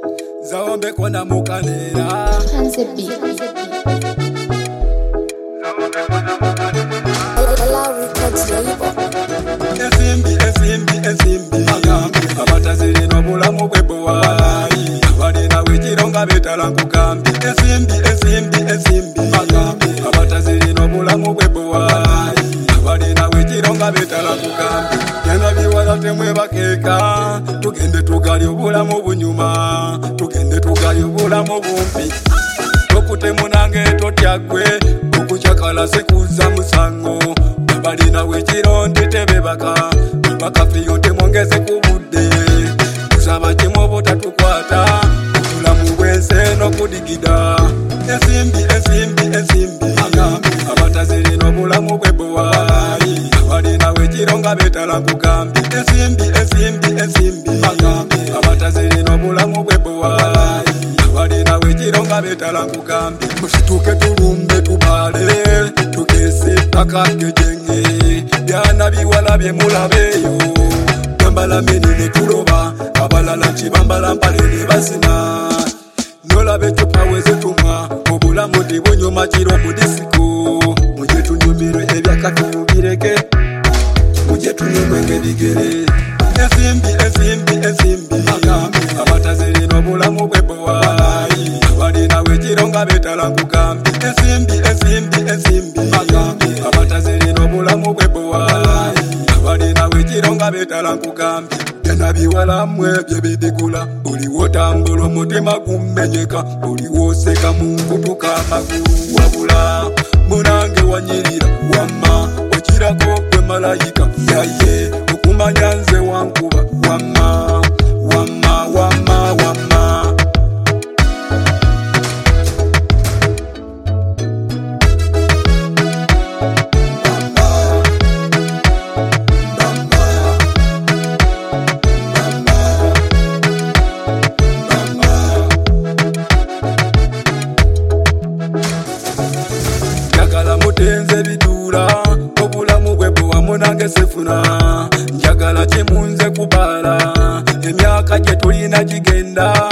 Zaombe kona mukanera Hansebi Esimbi abataziri n'obulamu bwe bwayi balina wekironga betala nkugambi esimbi abataziri n'obulamu bwe bwayi balina wekironga betala nkugambi genda biwala temwe bakeeka tugende tugali obulamu bunyuma tugende tugali obulamu bumpi tokutemu nange totyagwe okukyakala sikuza musango balina wekirondi tebebaka bakafiyo temwongeze ku budde tusaba kimu obutatukwata obulamu bwense n'okudigida esimbi abataziri n'obulamu bwe bwayi balina wekironga betala nkugambi esimbi abataziri n'obulamu bwe bwayi balina wekironga betala nkugambi musituke tulumbe tubale tugese paka gejenge byana biwala bye mulabeyo bambala meni ne tuloba abalala kibambala mpale ne basina nolabe tupawe tumwa obulamu dibonyoma kiro mu disiko muje tunyumire ebyakatubireke muje tunyumenge bigere esimbi abataziri n'obulamu bwe bwayi balina wekironga betala nkugambi esimbi abataziri n'obulamu bwe bwayi balina wekironga betala nkugambi byana biwalamwe byebidikula buliwo tambula omutima gumenyeka buliwo seka munkutuka amagulu wabula munange wanyirira wamma okirako gwe malayika yaye okumanya nze wankuba wamma mutenze bidula obulamu bwe bwamu nange sefuna njagala kimunze kubala emyaka gye tulina gigenda